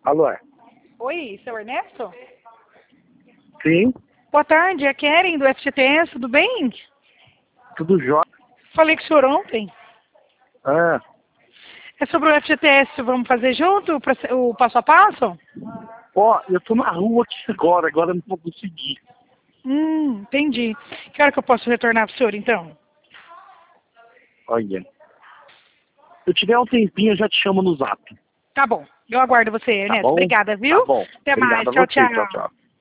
Alô? Oi, seu Ernesto? Sim, Boa tarde, é Keren do FGTS, tudo bem? tudo jóia. Falei com o senhor ontem. Ah, É sobre o FGTS, vamos fazer junto o passo a passo? ó, eu tô na rua aqui agora eu não vou conseguir. Entendi. Que hora que eu posso retornar pro senhor, então? Olha, se eu tiver um tempinho, eu já te chamo no zap. Tá bom, eu aguardo você, Tá Ernesto. bom? Obrigada, Tá viu? bom. Até mais, Obrigado a tchau, você. Tchau, tchau. tchau.